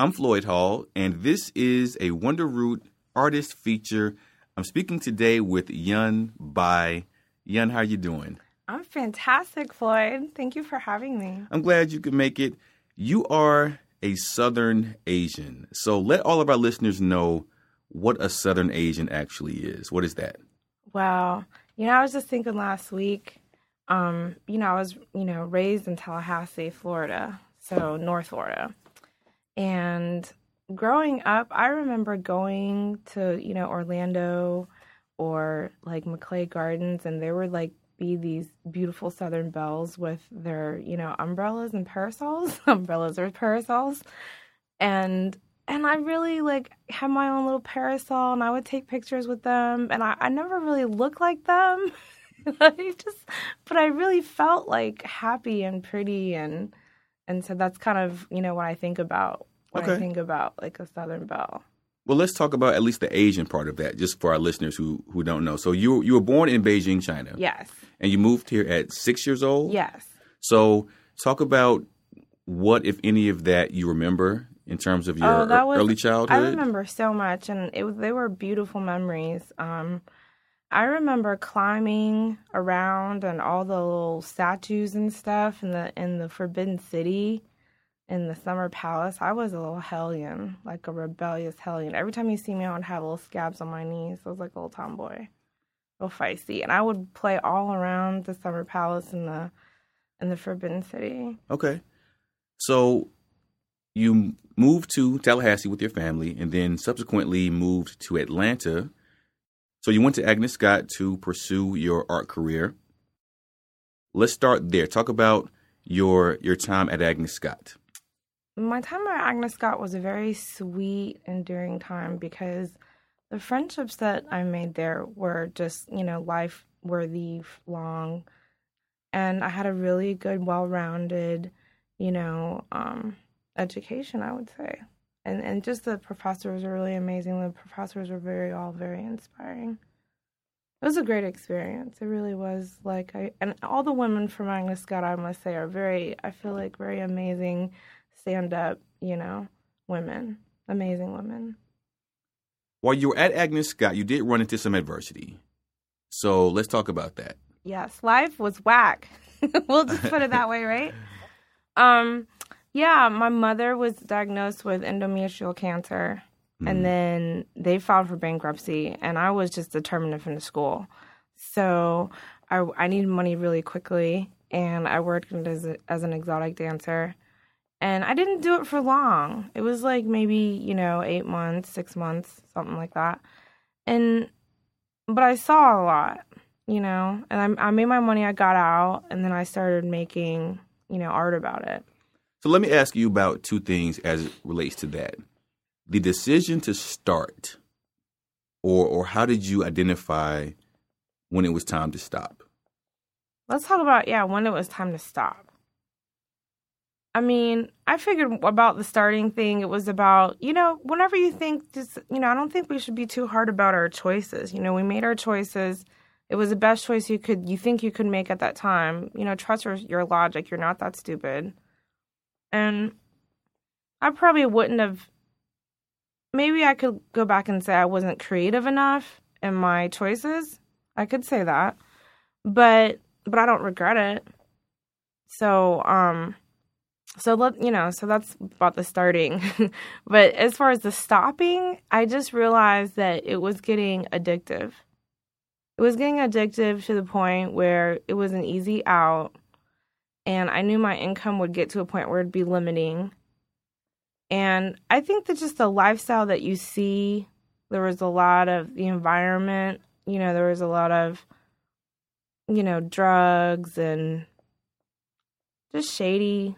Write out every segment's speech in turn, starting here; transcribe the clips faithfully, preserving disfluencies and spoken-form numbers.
I'm Floyd Hall, and this is a Wonder Root artist feature. I'm speaking today with Yun Bai. Yun, how are you doing? I'm fantastic, Floyd. Thank you for having me. I'm glad you could make it. You are a Southern Asian, so let all of our listeners know what a Southern Asian actually is. What is that? Wow. You know, I was just thinking last week, um, you know, I was, you know, raised in Tallahassee, Florida, so North Florida. And growing up, I remember going to, you know, Orlando or like Maclay Gardens, and there would like be these beautiful Southern belles with their, you know, umbrellas and parasols, umbrellas or parasols. And and I really like had my own little parasol, and I would take pictures with them, and I, I never really looked like them. I just, but I really felt like happy and pretty, and and so that's kind of, you know, what I think about when Okay. I think about like a Southern belle. Well, let's talk about at least the Asian part of that, just for our listeners who, who don't know. So you you were born in Beijing, China. Yes. And you moved here at six years old? Yes. So talk about what, if any of that, you remember in terms of your Oh, that was, early childhood. I remember so much, and it was, they were beautiful memories. Um, I remember climbing around and all the little statues and stuff in the in the Forbidden City, in the Summer Palace. I was a little hellion, like a rebellious hellion. Every time you see me, I would have little scabs on my knees. I was like a little tomboy, real feisty, and I would play all around the Summer Palace in the in the Forbidden City. Okay. So you moved to Tallahassee with your family and then subsequently moved to Atlanta. So you went to Agnes Scott to pursue your art career. Let's start there. Talk about your your time at Agnes Scott. My time at Agnes Scott was a very sweet, enduring time because the friendships that I made there were just, you know, life-worthy, long. And I had a really good, well-rounded, you know, um, education, I would say. And and just the professors were really amazing. The professors were very, all very inspiring. It was a great experience. It really was. Like, I and all the women from Agnes Scott, I must say, are very, I feel like, very amazing, stand-up, you know, women. Amazing women. While you were at Agnes Scott, you did run into some adversity. So let's talk about that. Yes, life was whack. We'll just put it that way, right? Um, yeah, my mother was diagnosed with endometrial cancer, mm. and then they filed for bankruptcy, and I was just determined to finish school. So I, I needed money really quickly, and I worked as, a, as an exotic dancer. And I didn't do it for long. It was like maybe, you know, eight months, six months, something like that. And, but I saw a lot, you know, and I, I made my money, I got out, and then I started making, you know, art about it. So let me ask you about two things as it relates to that. The decision to start, or or how did you identify when it was time to stop? Let's talk about, yeah, when it was time to stop. I mean, I figured about the starting thing, it was about, you know, whenever you think, just, you know, I don't think we should be too hard about our choices. You know, we made our choices. It was the best choice you could, you think you could make at that time. You know, trust your, your logic. You're not that stupid. And I probably wouldn't have, maybe I could go back and say I wasn't creative enough in my choices. I could say that. But, but I don't regret it. So, um... So, let you know, so that's about the starting. But as far as the stopping, I just realized that it was getting addictive. It was getting addictive to the point where it was an easy out. And I knew my income would get to a point where it'd be limiting. And I think that just the lifestyle that you see, there was a lot of the environment, you know, there was a lot of, you know, drugs and just shady.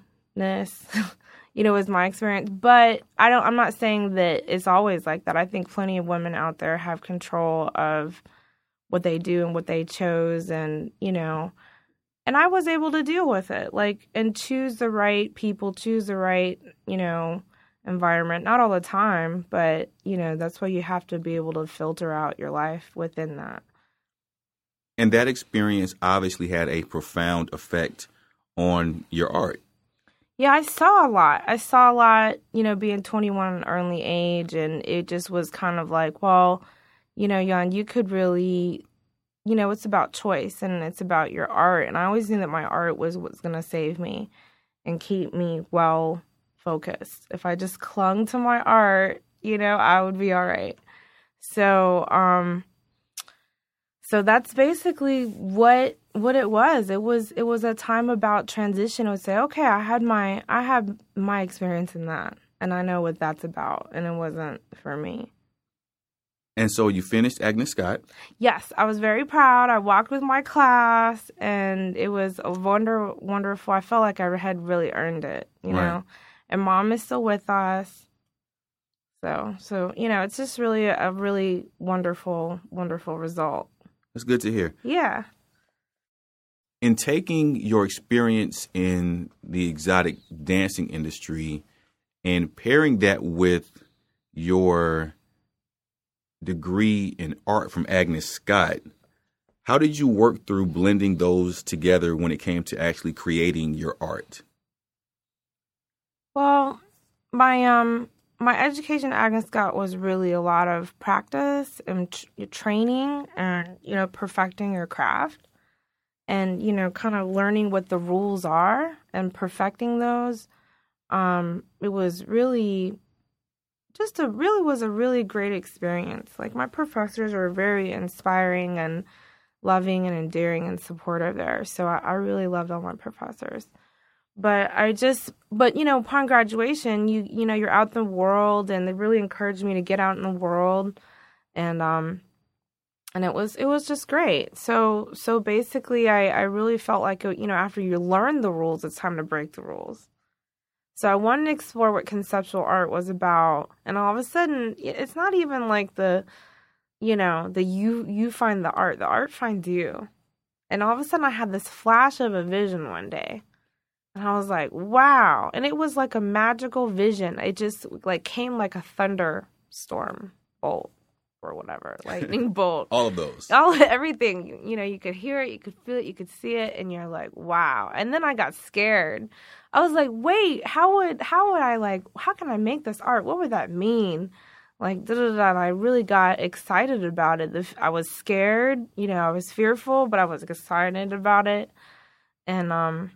You know, is my experience. But I don't, I'm not saying that it's always like that. I think plenty of women out there have control of what they do and what they chose, and, you know, and I was able to deal with it, like, and choose the right people, choose the right, you know, environment. Not all the time, but, you know, that's why you have to be able to filter out your life within that. And that experience obviously had a profound effect on your art. Yeah, I saw a lot. I saw a lot, you know, being twenty-one at an early age, and it just was kind of like, well, you know, Jan, you could really, you know, it's about choice and it's about your art. And I always knew that my art was what's going to save me and keep me well focused. If I just clung to my art, you know, I would be all right. So, um, so that's basically what what it was. It was it was a time about transition. I would say, okay, I had my I had my experience in that, and I know what that's about, and it wasn't for me. And so you finished Agnes Scott. Yes, I was very proud. I walked with my class, and it was a wonder wonderful. I felt like I had really earned it, you Right. know. And Mom is still with us, so so you know, it's just really a, a really wonderful wonderful result. That's good to hear. Yeah. In taking your experience in the exotic dancing industry and pairing that with your degree in art from Agnes Scott, how did you work through blending those together when it came to actually creating your art? Well, my um my education at Agnes Scott was really a lot of practice and t- training and, you know, perfecting your craft and, you know, kind of learning what the rules are and perfecting those. Um, it was really just a really was a really great experience. Like, my professors were very inspiring and loving and endearing and supportive there. So I, I really loved all my professors. But I just, but, you know, upon graduation, you, you know, you're out in the world, and they really encouraged me to get out in the world. And, um, and it was, it was just great. So, so basically I, I really felt like, you know, after you learn the rules, it's time to break the rules. So I wanted to explore what conceptual art was about. And all of a sudden, it's not even like the, you know, the you, you find the art, the art finds you. And all of a sudden I had this flash of a vision one day. And I was like, wow. And it was like a magical vision. It just like came like a thunderstorm bolt or whatever, lightning bolt. All of those. All everything. You know, you could hear it, you could feel it, you could see it, and you're like, wow. And then I got scared. I was like, wait, how would how would I like how can I make this art? What would that mean? Like, da da da. And I really got excited about it. The, I was scared, you know, I was fearful, but I was excited about it. And um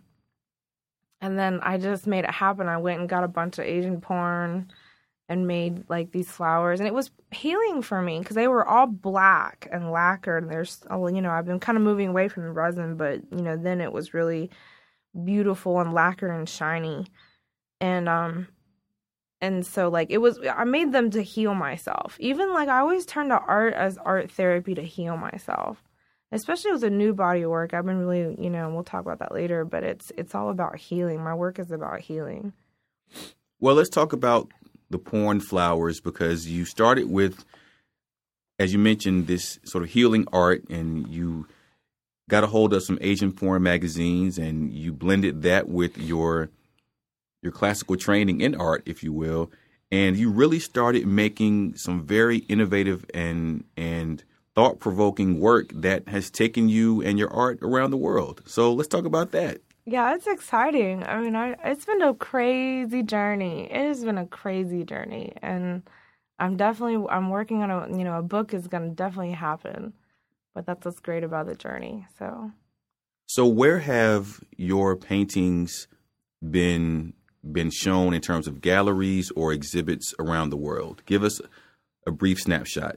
And then I just made it happen. I went and got a bunch of Asian porn and made like these flowers. And it was healing for me because they were all black and lacquered. And there's, you know, I've been kind of moving away from the resin, but, you know, then it was really beautiful and lacquered and shiny. And, um, and so like it was, I made them to heal myself. Even like I always turn to art as art therapy to heal myself. Especially with a new body of work, I've been really, you know, we'll talk about that later, but it's it's all about healing. My work is about healing. Well, let's talk about the porn flowers, because you started with, as you mentioned, this sort of healing art, and you got a hold of some Asian porn magazines, and you blended that with your your classical training in art, if you will, and you really started making some very innovative and and thought-provoking work that has taken you and your art around the world. So let's talk about that. Yeah, it's exciting. I mean, I, it's been a crazy journey. It has been a crazy journey, and I'm definitely I'm working on a you know a book is going to definitely happen, but that's what's great about the journey. So, so where have your paintings been been shown in terms of galleries or exhibits around the world? Give us a brief snapshot.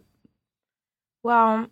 Well,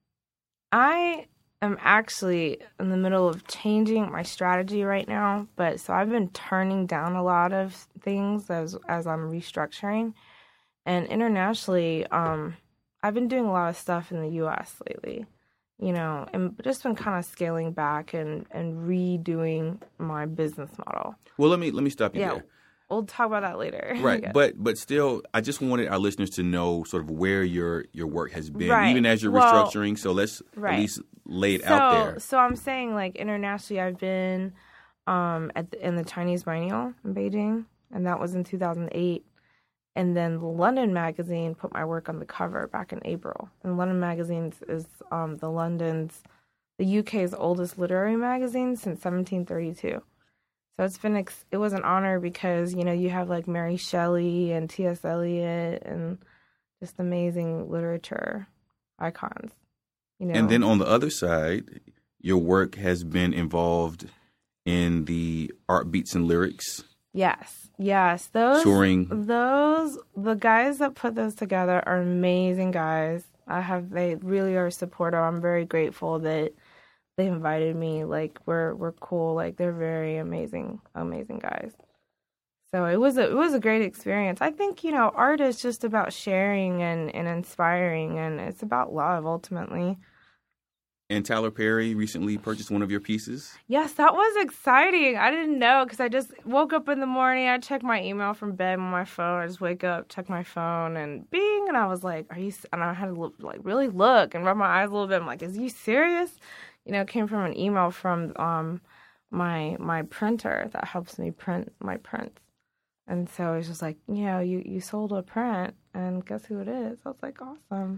I am actually in the middle of changing my strategy right now, but so I've been turning down a lot of things as as I'm restructuring. And internationally, um, I've been doing a lot of stuff in the U S lately, you know, and just been kind of scaling back and, and redoing my business model. Well, let me let me stop you Yeah. there. We'll talk about that later. Right, Yeah. but but still, I just wanted our listeners to know sort of where your your work has been, Right. even as you're Well, restructuring. So let's right. at least lay it so, out there. So I'm saying, like, internationally, I've been um, at the, in the Chinese Biennial in Beijing, and that was in two thousand eight. And then the London Magazine put my work on the cover back in April. And London Magazine is um, the London's, the U K's oldest literary magazine since seventeen thirty-two. So it's been ex- it was an honor because, you know, you have like Mary Shelley and T S. Eliot and just amazing literature icons, you know. And then on the other side, your work has been involved in the Art Beats and Lyrics. Yes, yes. Those touring. Those the guys that put those together are amazing guys. I have they really are supportive. I'm very grateful that they invited me. Like we're we're cool. Like they're very amazing, amazing guys. So it was a it was a great experience. I think, you know, art is just about sharing and, and inspiring, and it's about love ultimately. And Tyler Perry recently purchased one of your pieces. Yes, that was exciting. I didn't know because I just woke up in the morning. I checked my email from bed on my phone. I just wake up, check my phone, and bing. And I was like, "Are you?" And I had to look, like really look and rub my eyes a little bit. I'm like, "Is you serious?" You know, it came from an email from um my my printer that helps me print my prints. And so it was just like, you know, you, you sold a print, and guess who it is? I was like, awesome.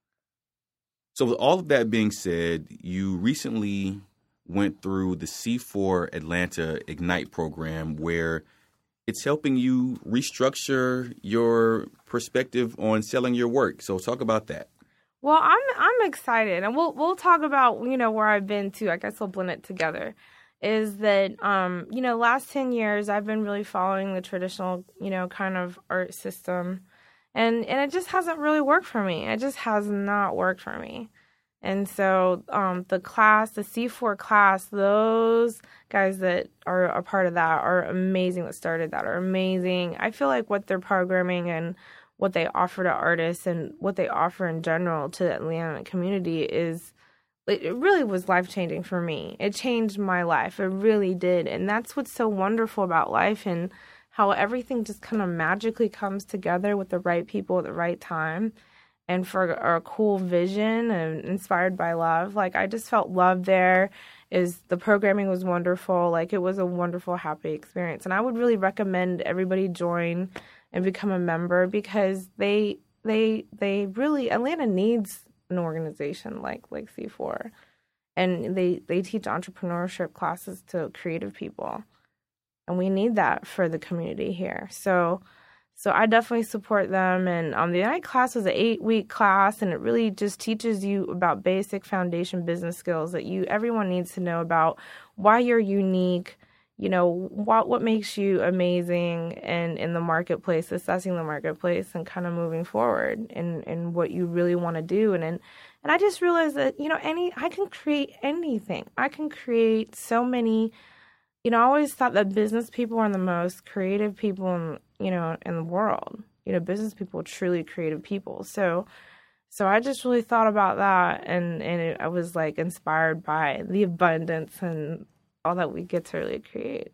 So with all of that being said, you recently went through the C four Atlanta Ignite program where it's helping you restructure your perspective on selling your work. So talk about that. Well, I'm I'm excited, and we'll we'll talk about, you know, where I've been too. I guess we'll blend it together. Is that, um, you know, last ten years I've been really following the traditional, you know, kind of art system. And and it just hasn't really worked for me. It just has not worked for me. And so um, the class, the C four class, those guys that are a part of that are amazing, that started that are amazing. I feel like what they're programming and what they offer to artists and what they offer in general to the Atlanta community is, it really was life-changing for me. It changed my life. It really did. And that's what's so wonderful about life, and how everything just kind of magically comes together with the right people at the right time, and for a cool vision and inspired by love. Like, I just felt love there. Is the programming was wonderful. Like, it was a wonderful, happy experience. And I would really recommend everybody join and become a member, because they they they really, Atlanta needs an organization like like C four, and they they teach entrepreneurship classes to creative people, and we need that for the community here. So so I definitely support them. And um, the Ignite class was an eight week class, and it really just teaches you about basic foundation business skills that you everyone needs to know about why you're unique. You know, what what makes you amazing, and in the marketplace, assessing the marketplace, and kind of moving forward in, in what you really want to do. And, and and I just realized that, you know, any I can create anything. I can create so many, you know, I always thought that business people are the most creative people in, you know, in the world. You know, business people are truly creative people. So so I just really thought about that, and, and it, I was like inspired by the abundance and all that we get to really create.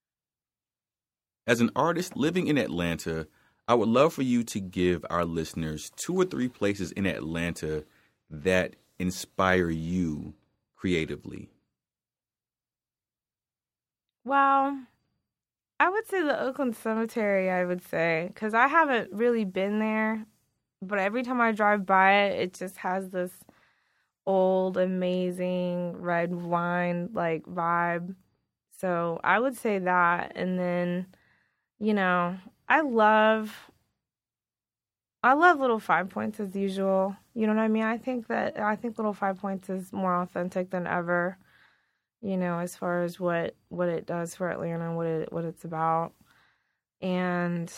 As an artist living in Atlanta, I would love for you to give our listeners two or three places in Atlanta that inspire you creatively. Well, I would say the Oakland Cemetery, I would say, because I haven't really been there, but every time I drive by it, it just has this old, amazing red wine like vibe. So I would say that. And then, you know, I love I love Little Five Points as usual. You know what I mean? I think that I think Little Five Points is more authentic than ever, you know, as far as what what it does for Atlanta and what it what it's about. And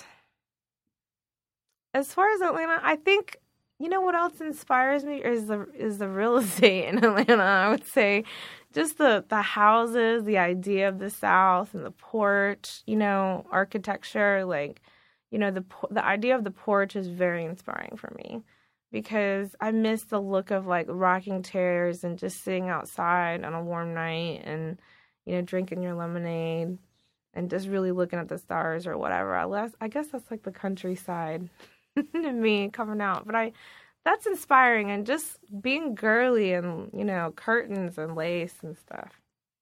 as far as Atlanta, I think, you know what else inspires me is the is the real estate in Atlanta. I would say just the, the houses, the idea of the South and the porch, you know, architecture. Like, you know, the the idea of the porch is very inspiring for me, because I miss the look of like rocking chairs and just sitting outside on a warm night and, you know, drinking your lemonade and just really looking at the stars or whatever. I, I guess that's like the countryside. Me coming out, but I that's inspiring, and just being girly and, you know, curtains and lace and stuff.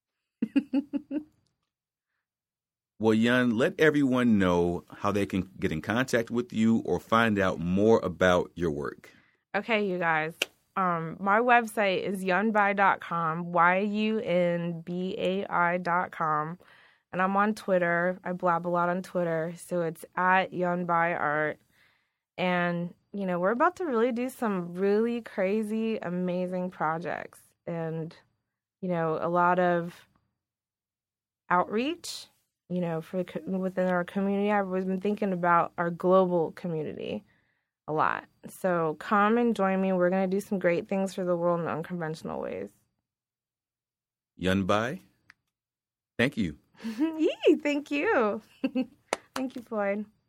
Well, Yun, let everyone know how they can get in contact with you or find out more about your work. Okay, you guys. Um, my website is yunbai dot com, Y U N B A I dot com. And I'm on Twitter. I blab a lot on Twitter. So it's at Yunbai Art. And, you know, we're about to really do some really crazy, amazing projects. And, you know, a lot of outreach, you know, for within our community. I've always been thinking about our global community a lot. So come and join me. We're going to do some great things for the world in unconventional ways. Yunbai, thank you. Yee, thank you. Thank you, Floyd.